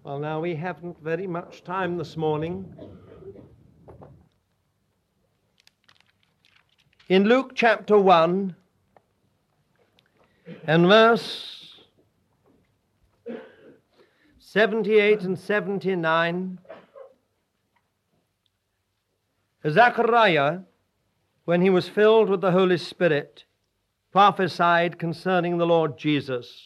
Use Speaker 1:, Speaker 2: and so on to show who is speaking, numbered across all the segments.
Speaker 1: Well, now we haven't very much time this morning. In Luke chapter 1 and verse 78 and 79, Zechariah, when he was filled with the Holy Spirit, prophesied concerning the Lord Jesus.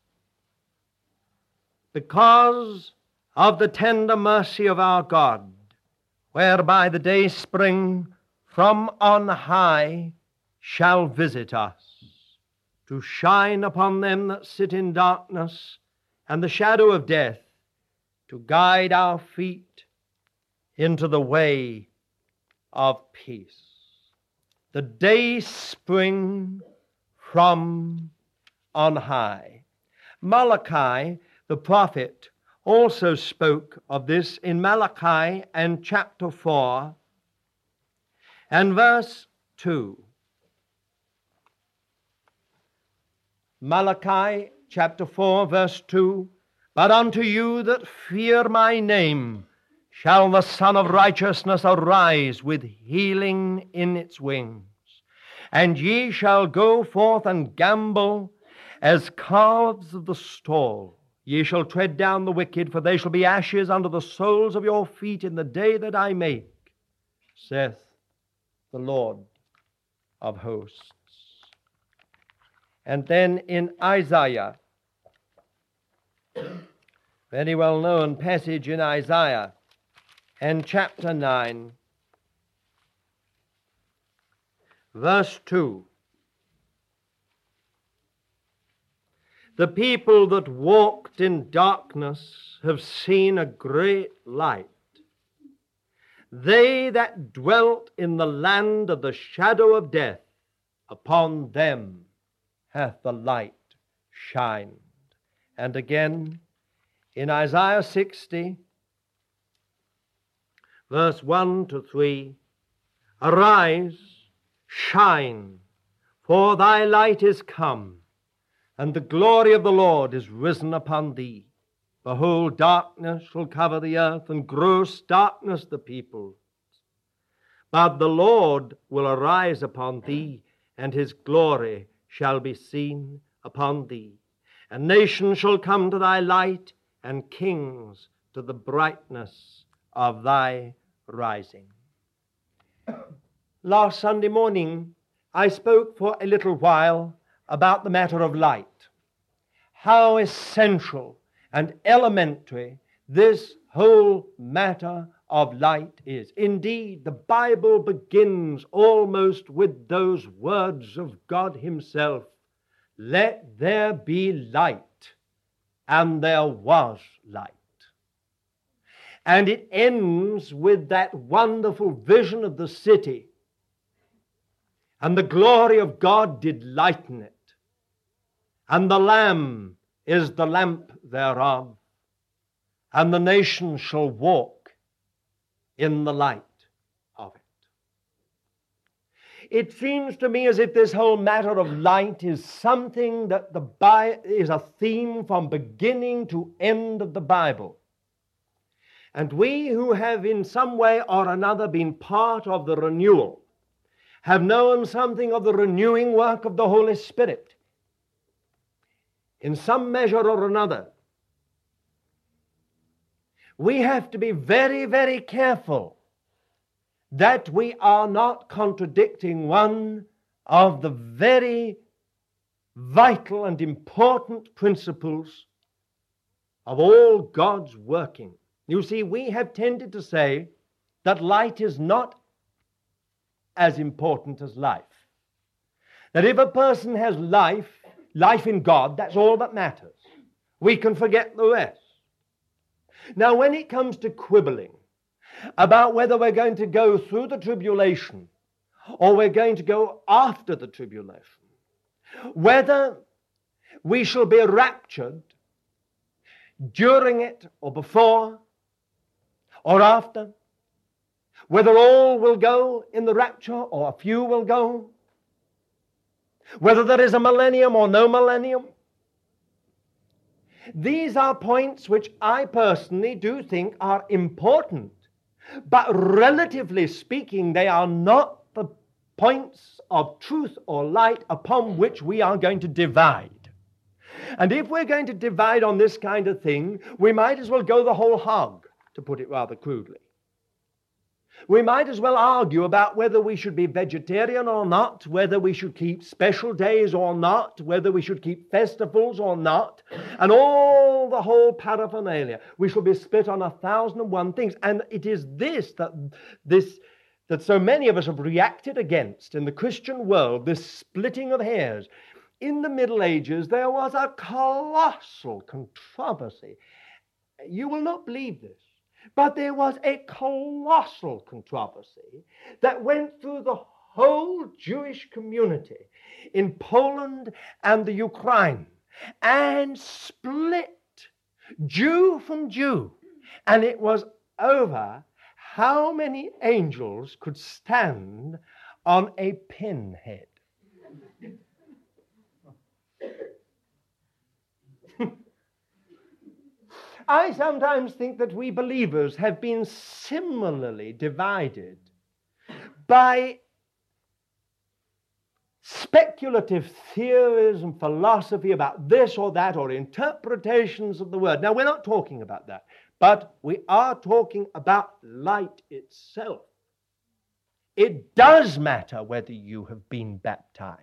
Speaker 1: Because of the tender mercy of our God, whereby the day spring from on high shall visit us, to shine upon them that sit in darkness and the shadow of death, to guide our feet into the way of peace. The day spring from on high. Malachi, the prophet, also spoke of this in Malachi and chapter 4 and verse 2. Malachi chapter 4 verse 2, "But unto you that fear my name shall the Son of Righteousness arise with healing in its wings. And ye shall go forth and gambol as calves of the stall. Ye shall tread down the wicked, for they shall be ashes under the soles of your feet in the day that I make, saith the Lord of hosts." And then in Isaiah, very well known passage in Isaiah, and chapter 9, verse 2. "The people that walked in darkness have seen a great light. They that dwelt in the land of the shadow of death, upon them hath the light shined." And again in Isaiah 60, verse 1 to 3, "Arise, shine, for thy light is come, and the glory of the Lord is risen upon thee. Behold, darkness shall cover the earth, and gross darkness the peoples. But the Lord will arise upon thee, and his glory shall be seen upon thee. And nations shall come to thy light, and kings to the brightness of thy rising." Last Sunday morning, I spoke for a little while about the matter of light, how essential and elementary this whole matter of light is. Indeed, the Bible begins almost with those words of God himself, "Let there be light," and there was light. And it ends with that wonderful vision of the city, "And the glory of God did lighten it, and the Lamb is the lamp thereof, and the nations shall walk in the light of it." It seems to me as if this whole matter of light is something that is a theme from beginning to end of the Bible. And we who have in some way or another been part of the renewal have known something of the renewing work of the Holy Spirit in some measure or another. We have to be very, very careful that we are not contradicting one of the very vital and important principles of all God's working. You see, we have tended to say that light is not as important as life. That if a person has life in God, that's all that matters. We can forget the rest. Now, when it comes to quibbling about whether we're going to go through the tribulation or we're going to go after the tribulation, whether we shall be raptured during it or before or after, whether all will go in the rapture or a few will go, whether there is a millennium or no millennium, These are points which I personally do think are important. But relatively speaking, they are not the points of truth or light upon which we are going to divide. And if we're going to divide on this kind of thing, we might as well go the whole hog, to put it rather crudely. We might as well argue about whether we should be vegetarian or not, whether we should keep special days or not, whether we should keep festivals or not, and all the whole paraphernalia. We shall be split on 1,001 things. And it is this that so many of us have reacted against in the Christian world, this splitting of hairs. In the Middle Ages, there was a colossal controversy. You will not believe this, but there was a colossal controversy that went through the whole Jewish community in Poland and the Ukraine and split Jew from Jew. And it was over how many angels could stand on a pinhead. I sometimes think that we believers have been similarly divided by speculative theories and philosophy about this or that, or interpretations of the word. Now, we're not talking about that, but we are talking about light itself. It does matter whether you have been baptized.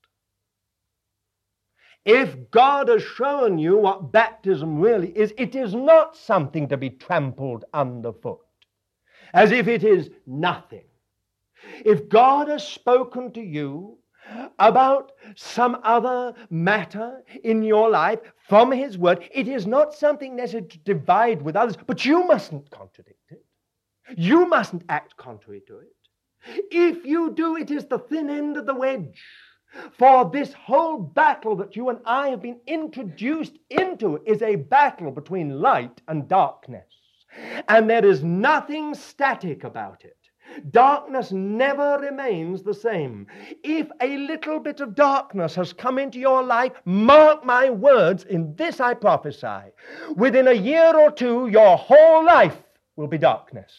Speaker 1: If God has shown you what baptism really is, it is not something to be trampled underfoot, as if it is nothing. If God has spoken to you about some other matter in your life from His Word, it is not something necessary to divide with others, but you mustn't contradict it. You mustn't act contrary to it. If you do, it is the thin end of the wedge. For this whole battle that you and I have been introduced into is a battle between light and darkness. And there is nothing static about it. Darkness never remains the same. If a little bit of darkness has come into your life, mark my words, in this I prophesy, within a year or two, your whole life will be darkness.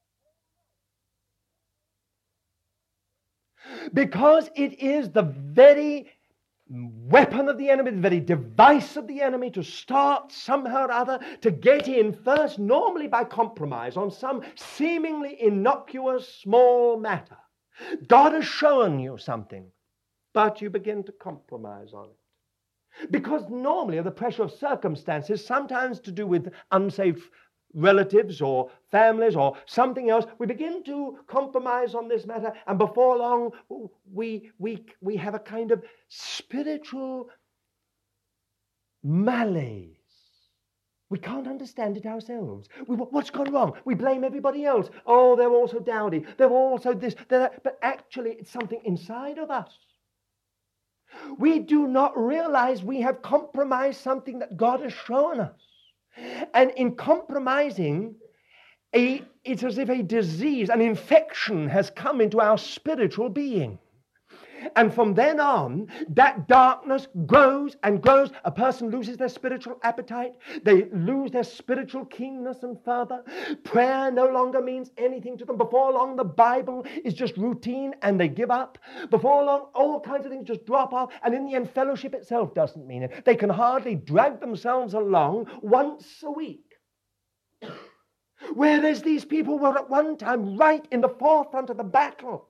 Speaker 1: Because it is the very weapon of the enemy, the very device of the enemy to start somehow or other to get in first, normally by compromise on some seemingly innocuous small matter. God has shown you something, but you begin to compromise on it. Because normally the pressure of circumstances, sometimes to do with unsafe relatives or families or something else, we begin to compromise on this matter, and before long we have a kind of spiritual malaise. We can't understand it ourselves. What's gone wrong? We blame everybody else. Oh, they're all so dowdy. They're all so this, they're that. But actually it's something inside of us. We do not realize we have compromised something that God has shown us. And in compromising, it's as if a disease, an infection has come into our spiritual being. And from then on, that darkness grows and grows. A person loses their spiritual appetite. They lose their spiritual keenness and fervor. Prayer no longer means anything to them. Before long, the Bible is just routine and they give up. Before long, all kinds of things just drop off. And in the end, fellowship itself doesn't mean it. They can hardly drag themselves along once a week. Whereas these people were at one time right in the forefront of the battle.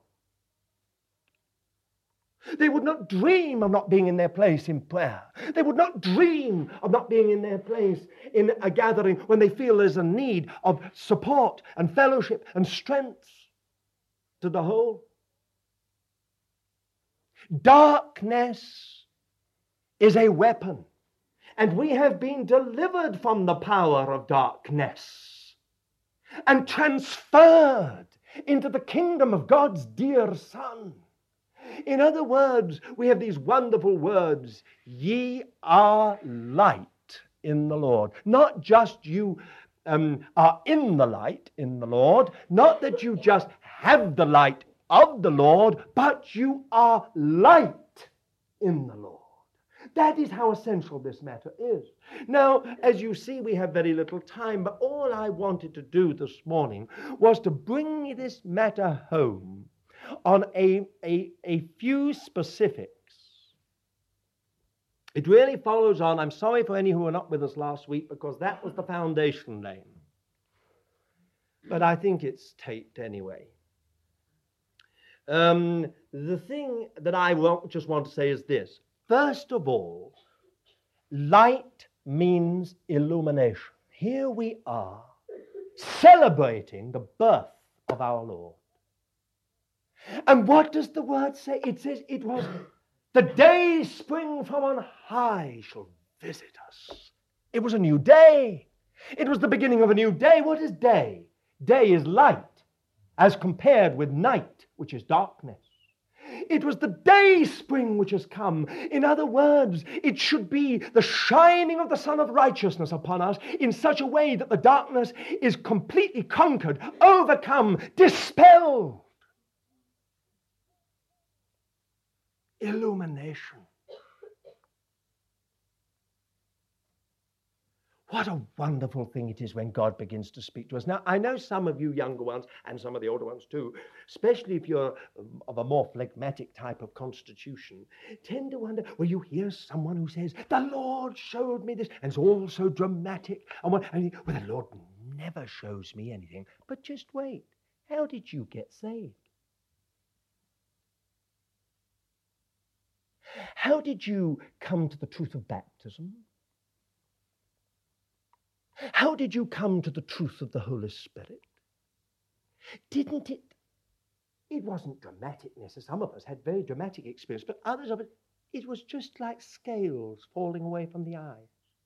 Speaker 1: They would not dream of not being in their place in prayer. They would not dream of not being in their place in a gathering when they feel there's a need of support and fellowship and strength to the whole. Darkness is a weapon, and we have been delivered from the power of darkness and transferred into the kingdom of God's dear Son. In other words, we have these wonderful words, ye are light in the Lord. Not just you are in the light in the Lord, not that you just have the light of the Lord, but you are light in the Lord. That is how essential this matter is. Now, as you see, we have very little time, but all I wanted to do this morning was to bring this matter home on a few specifics. It really follows on. I'm sorry for any who were not with us last week, because that was the foundation laying. But I think it's taped anyway. The thing that I just want to say is this. First of all, light means illumination. Here we are, celebrating the birth of our Lord. And what does the word say? It says it was the day spring from on high shall visit us. It was a new day. It was the beginning of a new day. What is day? Day is light, as compared with night, which is darkness. It was the day spring which has come. In other words, it should be the shining of the Sun of Righteousness upon us in such a way that the darkness is completely conquered, overcome, dispelled. Illumination. What a wonderful thing it is when God begins to speak to us. Now, I know some of you younger ones, and some of the older ones too, especially if you're of a more phlegmatic type of constitution, tend to wonder, well, you hear someone who says, the Lord showed me this, and it's all so dramatic. And well, the Lord never shows me anything. But just wait. How did you get saved? How did you come to the truth of baptism? How did you come to the truth of the Holy Spirit? Didn't it? It wasn't dramatic necessarily. Some of us had very dramatic experience, but others of it was just like scales falling away from the eyes.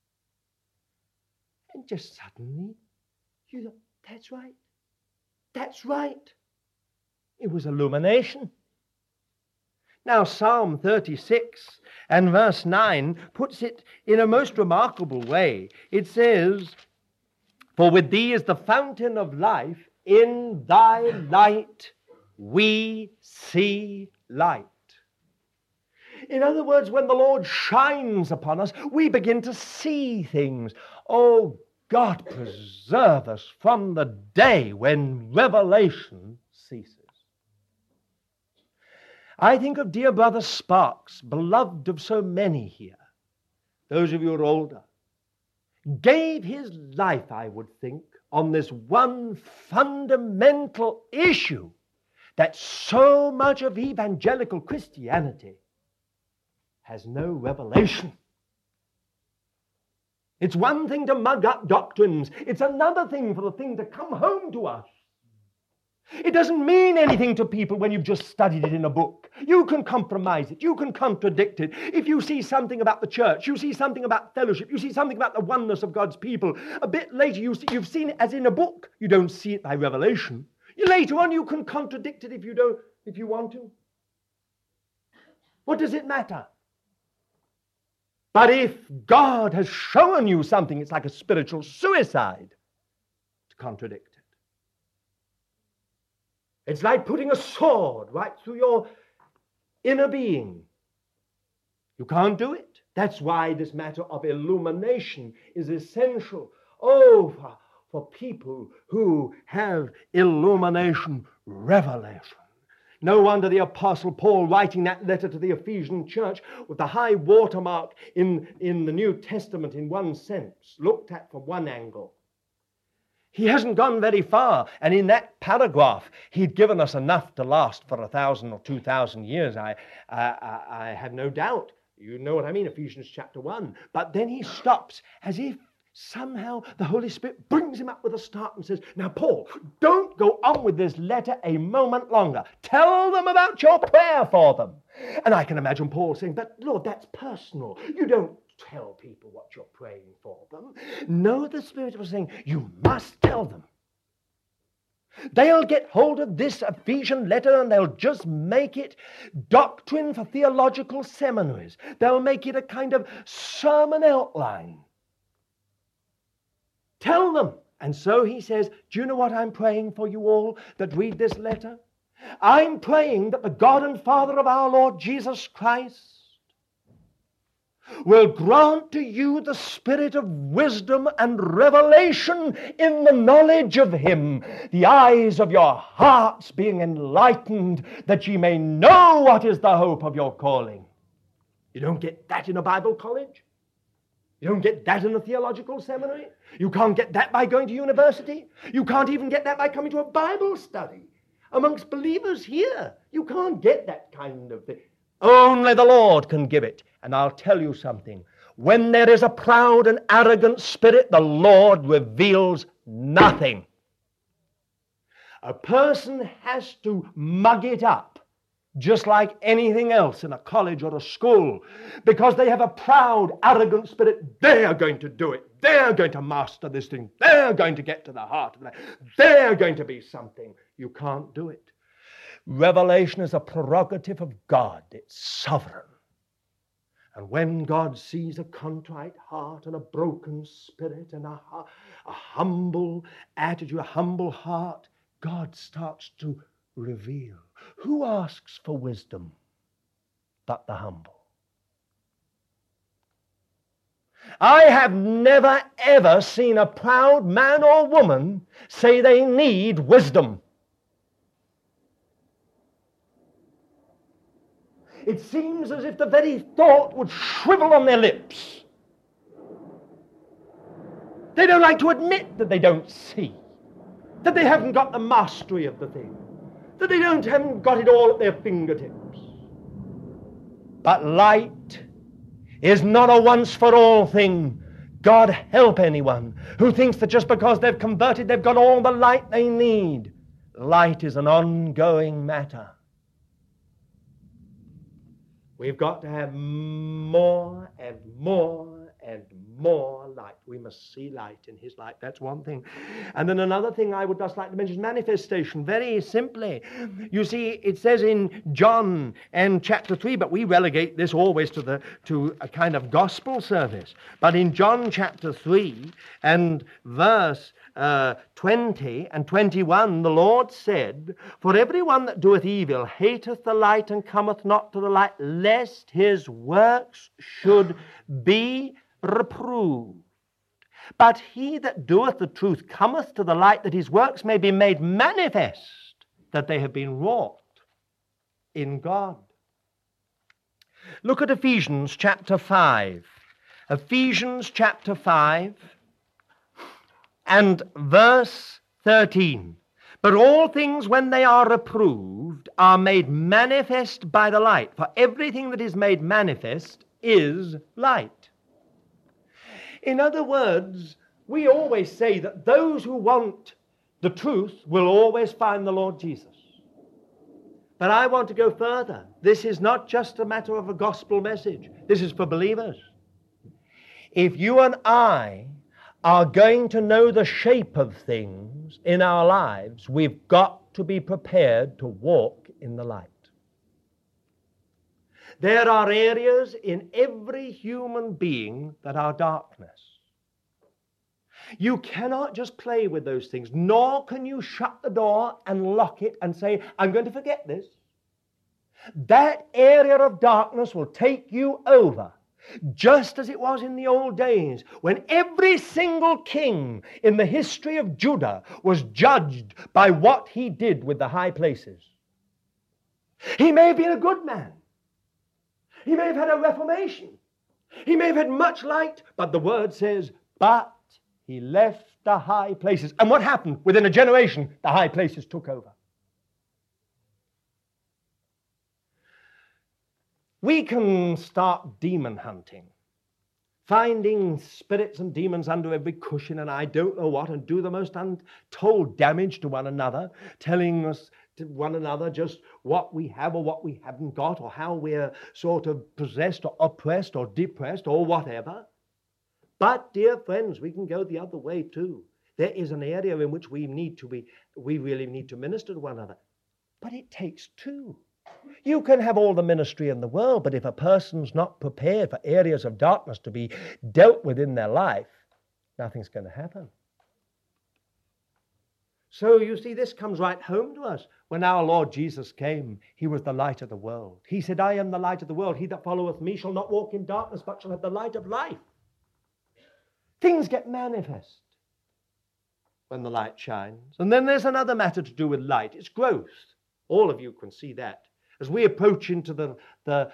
Speaker 1: And just suddenly, you thought, that's right. That's right. It was illumination. Now, Psalm 36 and verse 9 puts it in a most remarkable way. It says, for with thee is the fountain of life, in thy light we see light. In other words, when the Lord shines upon us, we begin to see things. Oh, God preserve us from the day when revelation ceases. I think of dear Brother Sparks, beloved of so many here, those of you who are older, gave his life, I would think, on this one fundamental issue that so much of evangelical Christianity has no revelation. It's one thing to mug up doctrines. It's another thing for the thing to come home to us. It doesn't mean anything to people when you've just studied it in a book. You can compromise it. You can contradict it. If you see something about the church, you see something about fellowship, you see something about the oneness of God's people, a bit later you've seen it as in a book. You don't see it by revelation. Later on you can contradict it if you want to. What does it matter? But if God has shown you something, it's like a spiritual suicide to contradict it. It's like putting a sword right through your inner being. You can't do it. That's why this matter of illumination is essential. Oh, for people who have illumination, revelation. No wonder the Apostle Paul, writing that letter to the Ephesian church with the high watermark in the New Testament in one sense, looked at from one angle. He hasn't gone very far, and in that paragraph, he'd given us enough to last for 1,000 or 2,000 years. I have no doubt. You know what I mean, Ephesians chapter 1. But then he stops, as if somehow the Holy Spirit brings him up with a start and says, now, Paul, don't go on with this letter a moment longer. Tell them about your prayer for them. And I can imagine Paul saying, but Lord, that's personal. You don't tell people what you're praying for them. No, the Spirit was saying, you must tell them. They'll get hold of this Ephesian letter and they'll just make it doctrine for theological seminaries. They'll make it a kind of sermon outline. Tell them. And so he says, do you know what I'm praying for you all that read this letter? I'm praying that the God and Father of our Lord Jesus Christ will grant to you the spirit of wisdom and revelation in the knowledge of him, the eyes of your hearts being enlightened, that ye may know what is the hope of your calling. You don't get that in a Bible college. You don't get that in a theological seminary. You can't get that by going to university. You can't even get that by coming to a Bible study amongst believers here. You can't get that kind of thing. Only the Lord can give it. And I'll tell you something. When there is a proud and arrogant spirit, the Lord reveals nothing. A person has to mug it up, just like anything else in a college or a school, because they have a proud, arrogant spirit. They are going to do it. They're going to master this thing. They're going to get to the heart of it. They're going to be something. You can't do it. Revelation is a prerogative of God. It's sovereign. And when God sees a contrite heart and a broken spirit and a humble attitude, a humble heart, God starts to reveal. Who asks for wisdom but the humble? I have never ever seen a proud man or woman say they need wisdom. It seems as if the very thought would shrivel on their lips. They don't like to admit that they don't see, that they haven't got the mastery of the thing, that they haven't got it all at their fingertips. But light is not a once-for-all thing. God help anyone who thinks that just because they've converted, they've got all the light they need. Light is an ongoing matter. We've got to have more and more and more light. We must see light in his light. That's one thing. And then another thing I would just like to mention is manifestation, very simply. You see, it says in John and chapter 3, but we relegate this always to a kind of gospel service. But in John chapter 3 and verse 20 and 21, the Lord said, "For everyone that doeth evil hateth the light and cometh not to the light, lest his works should be reproved. But he that doeth the truth cometh to the light, that his works may be made manifest, that they have been wrought in God." Look at Ephesians chapter 5. Ephesians chapter 5 and verse 13. "But all things, when they are reproved, are made manifest by the light. For everything that is made manifest is light." In other words, we always say that those who want the truth will always find the Lord Jesus. But I want to go further. This is not just a matter of a gospel message. This is for believers. If you and I are going to know the shape of things in our lives, we've got to be prepared to walk in the light. There are areas in every human being that are darkness. You cannot just play with those things, nor can you shut the door and lock it and say, "I'm going to forget this." That area of darkness will take you over, just as it was in the old days, when every single king in the history of Judah was judged by what he did with the high places. He may have been a good man. He may have had a reformation. He may have had much light, but the word says, but he left the high places. And what happened? Within a generation, the high places took over. We can start demon hunting, finding spirits and demons under every cushion and I don't know what, and do the most untold damage to one another, telling us to one another just what we have or what we haven't got, or how we're sort of possessed or oppressed or depressed or whatever. But, dear friends, we can go the other way too. There is an area in which we really need to minister to one another. But it takes two. You can have all the ministry in the world, but if a person's not prepared for areas of darkness to be dealt with in their life, nothing's going to happen. So you see, this comes right home to us. When our Lord Jesus came, he was the light of the world. He said, I am the light of the world. He that followeth me shall not walk in darkness, but shall have the light of life. Things get manifest when the light shines. And then there's another matter to do with light. It's growth. All of you can see that. As we approach into the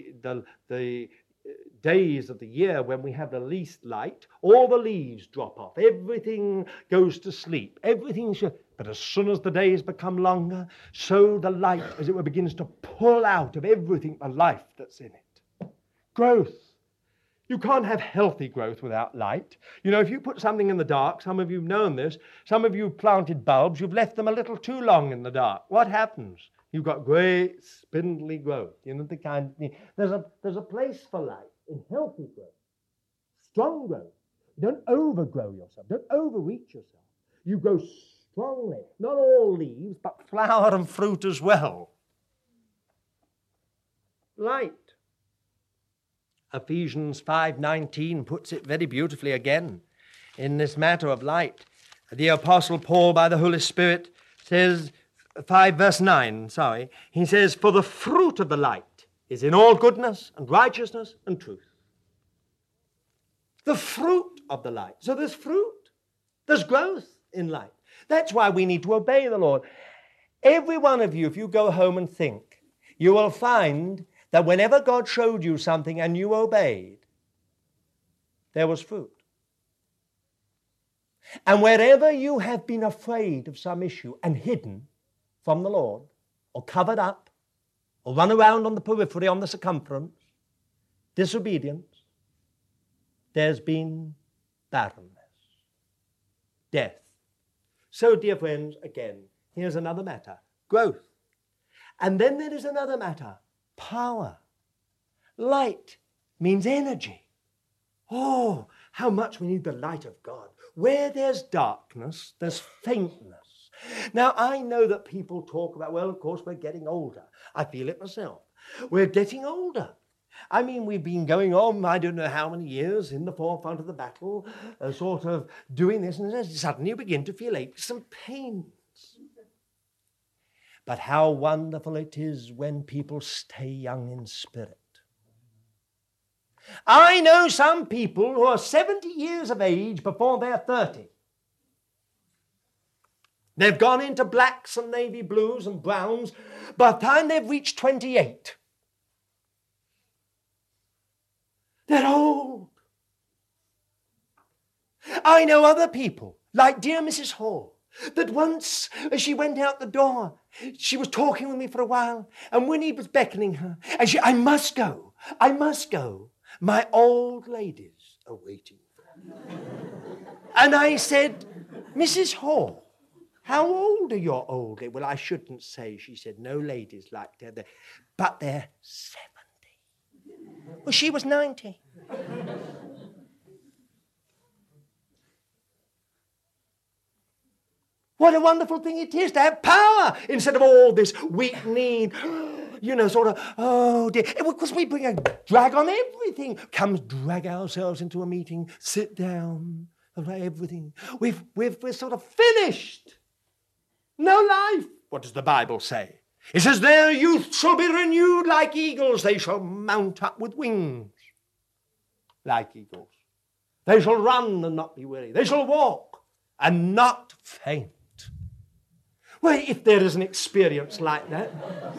Speaker 1: days of the year when we have the least light, all the leaves drop off. Everything goes to sleep. But as soon as the days become longer, so the light, as it were, begins to pull out of everything the life that's in it. Growth. You can't have healthy growth without light. You know, if you put something in the dark, some of you have known this, some of you have planted bulbs, you've left them a little too long in the dark. What happens? You've got great spindly growth. You know, the kind. There's a place for light in healthy growth, strong growth. You don't overgrow yourself. Don't overreach yourself. You grow strongly. Not all leaves, but flower and fruit as well. Light. Ephesians 5:19 puts it very beautifully again in this matter of light. The Apostle Paul, by the Holy Spirit, says, 5 verse 9, he says, for the fruit of the light is in all goodness and righteousness and truth. The fruit of the light. So there's fruit. There's growth in light. That's why we need to obey the Lord. Every one of you, if you go home and think, you will find that whenever God showed you something and you obeyed, there was fruit. And wherever you have been afraid of some issue and hidden from the Lord, or covered up, or run around on the periphery, on the circumference, disobedience, there's been barrenness, death. So, dear friends, again, here's another matter, growth. And then there is another matter, power. Light means energy. Oh, how much we need the light of God. Where there's darkness, there's faintness. Now, I know that people talk about, well, of course, we're getting older. I feel it myself. We're getting older. I mean, we've been going on, I don't know how many years, in the forefront of the battle, sort of doing this, and then suddenly you begin to feel aches and pains. But how wonderful it is when people stay young in spirit. I know some people who are 70 years of age before they're 30. They've gone into blacks and navy blues and browns. By the time they've reached 28, they're old. I know other people, like dear Mrs. Hall, that once as she went out the door, she was talking with me for a while, and when he was beckoning her, and I must go. My old ladies are waiting for me. And I said, Mrs. Hall, how old are your old ladies? Well, I shouldn't say. She said, no ladies like that, but they're 70. Well, she was 90. What a wonderful thing it is to have power instead of all this weak need, sort of, oh dear. Because we bring a drag on everything. Come drag ourselves into a meeting, sit down, everything. We're sort of finished. No life. What does the Bible say? It says, their youth shall be renewed like eagles. They shall mount up with wings like eagles. They shall run and not be weary. They shall walk and not faint. Well, if there is an experience like that,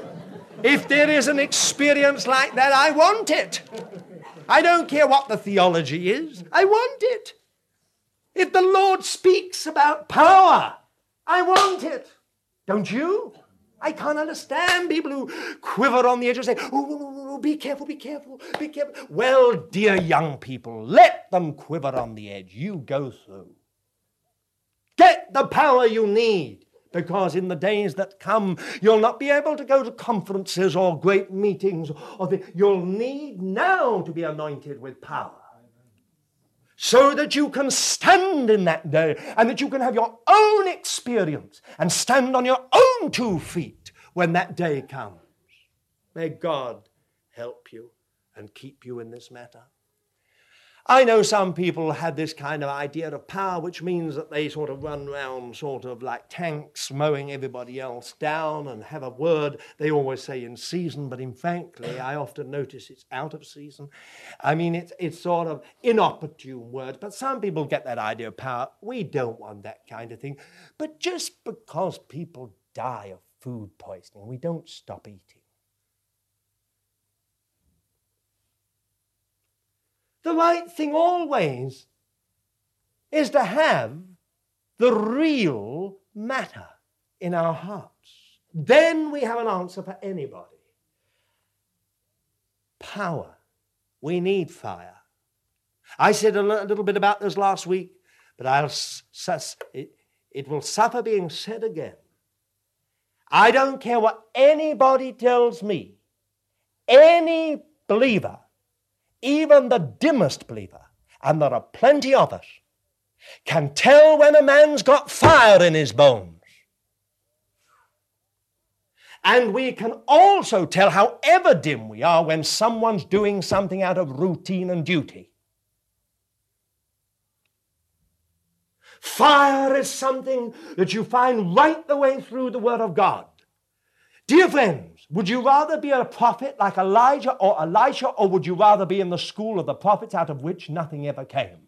Speaker 1: I want it. I don't care what the theology is. I want it. If the Lord speaks about power, I want it. Don't you? I can't understand people who quiver on the edge and say, oh, be careful, be careful, be careful. Well, dear young people, let them quiver on the edge. You go through. Get the power you need, because in the days that come, you'll not be able to go to conferences or great meetings. You'll need now to be anointed with power, so that you can stand in that day and that you can have your own experience and stand on your own 2 feet when that day comes. May God help you and keep you in this matter. I know some people had this kind of idea of power, which means that they sort of run around sort of like tanks, mowing everybody else down, and have a word they always say in season, but in frankly, I often notice it's out of season. I mean, it's sort of inopportune words, but some people get that idea of power. We don't want that kind of thing. But just because people die of food poisoning, we don't stop eating. The right thing always is to have the real matter in our hearts. Then we have an answer for anybody. Power. We need fire. I said a little bit about this last week, but it will suffer being said again. I don't care what anybody tells me. Any believer, even the dimmest believer, and there are plenty of us, can tell when a man's got fire in his bones. And we can also tell, however dim we are, when someone's doing something out of routine and duty. Fire is something that you find right the way through the Word of God. Dear friends, would you rather be a prophet like Elijah or Elisha, or would you rather be in the school of the prophets out of which nothing ever came?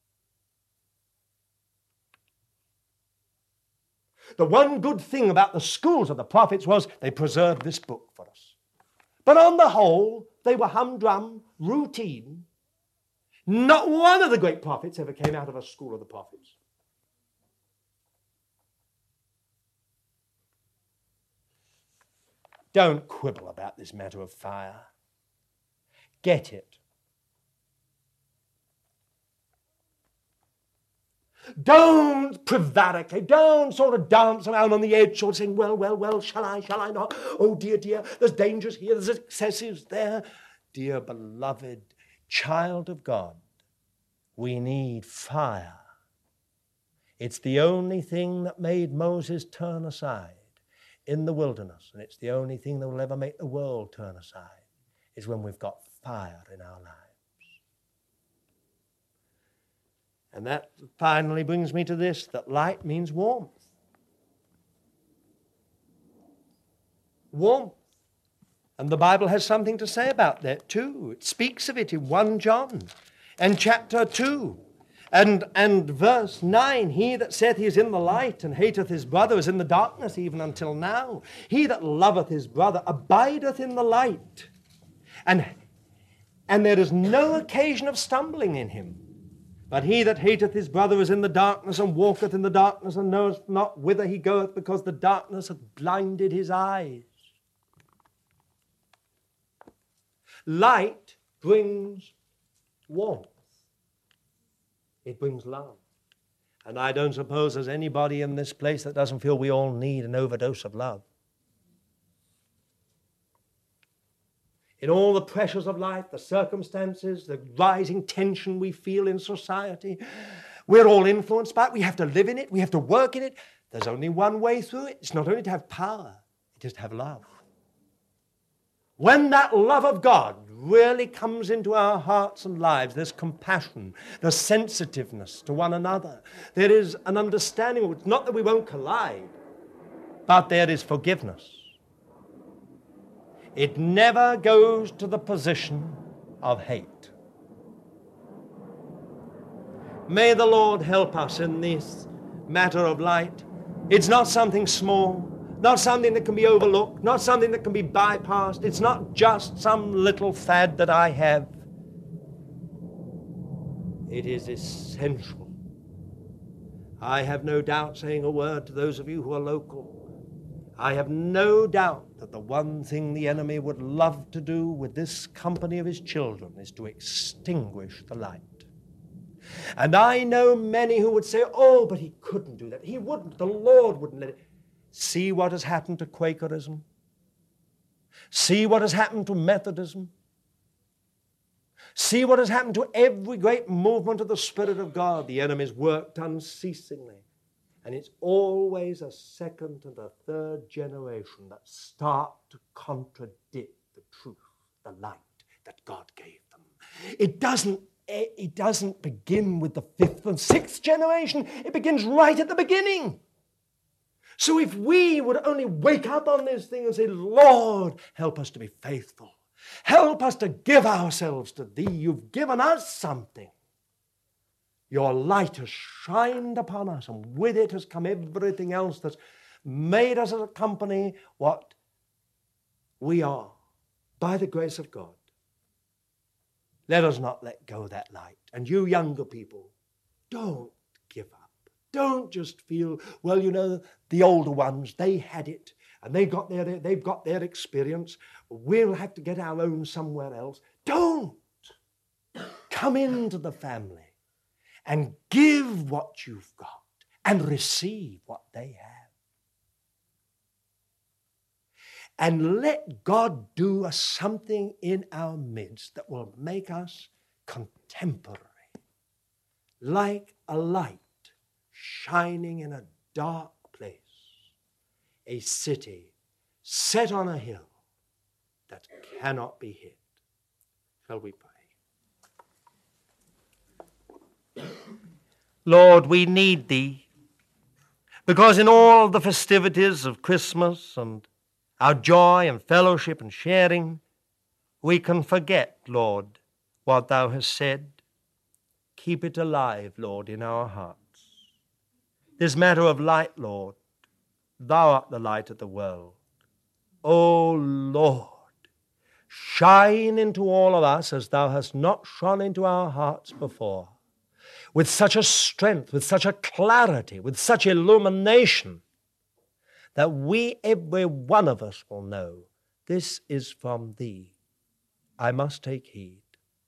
Speaker 1: The one good thing about the schools of the prophets was they preserved this book for us. But on the whole, they were humdrum, routine. Not one of the great prophets ever came out of a school of the prophets. Don't quibble about this matter of fire. Get it. Don't prevaricate. Don't sort of dance around on the edge, sort of saying, well, shall I not? Oh, dear, there's dangers here, there's excesses there. Dear beloved child of God, we need fire. It's the only thing that made Moses turn aside in the wilderness, and it's the only thing that will ever make the world turn aside, is when we've got fire in our lives. And that finally brings me to this, that light means warmth. Warmth. And the Bible has something to say about that too. It speaks of it in 1 John and chapter 2 and verse 9. He that saith he is in the light and hateth his brother is in the darkness even until now. He that loveth his brother abideth in the light. And there is no occasion of stumbling in him. But he that hateth his brother is in the darkness and walketh in the darkness and knoweth not whither he goeth, because the darkness hath blinded his eyes. Light brings warmth. It brings love. And I don't suppose there's anybody in this place that doesn't feel we all need an overdose of love. In all the pressures of life, the circumstances, the rising tension we feel in society, we're all influenced by it. We have to live in it. We have to work in it. There's only one way through it. It's not only to have power, it is to have love. When that love of God really comes into our hearts and lives, there's compassion, there's sensitiveness to one another. There is an understanding. It's not that we won't collide, but there is forgiveness. It never goes to the position of hate. May the Lord help us in this matter of light. It's not something small, not something that can be overlooked, not something that can be bypassed. It's not just some little fad that I have. It is essential. I have no doubt, saying a word to those of you who are local, I have no doubt that the one thing the enemy would love to do with this company of his children is to extinguish the light. And I know many who would say, oh, but he couldn't do that. He wouldn't. The Lord wouldn't let it. See what has happened to Quakerism. See what has happened to Methodism. See what has happened to every great movement of the Spirit of God. The enemy's worked unceasingly. And it's always a second and a third generation that start to contradict the truth, the light that God gave them. It doesn't it doesn't begin with the fifth and sixth generation. It begins right at the beginning. So if we would only wake up on this thing and say, Lord, help us to be faithful. Help us to give ourselves to Thee. You've given us something. Your light has shined upon us, and with it has come everything else that's made us as a company what we are by the grace of God. Let us not let go of that light. And you younger people, don't give up. Don't just feel, well, you know, the older ones, they had it and they've got their experience. We'll have to get our own somewhere else. Don't. Come into the family and give what you've got and receive what they have. And let God do something in our midst that will make us contemporary, like a light shining in a dark place, a city set on a hill that cannot be hid. Shall we pray? Lord, we need Thee, because in all the festivities of Christmas and our joy and fellowship and sharing, we can forget, Lord, what Thou hast said. Keep it alive, Lord, in our hearts. This matter of light, Lord, Thou art the light of the world. O Lord, shine into all of us as Thou hast not shone into our hearts before, with such a strength, with such a clarity, with such illumination, that we, every one of us, will know this is from Thee. I must take heed.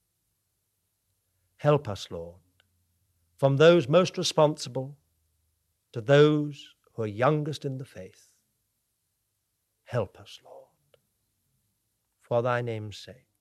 Speaker 1: Help us, Lord, from those most responsible to those who are youngest in the faith. Help us, Lord, for Thy name's sake.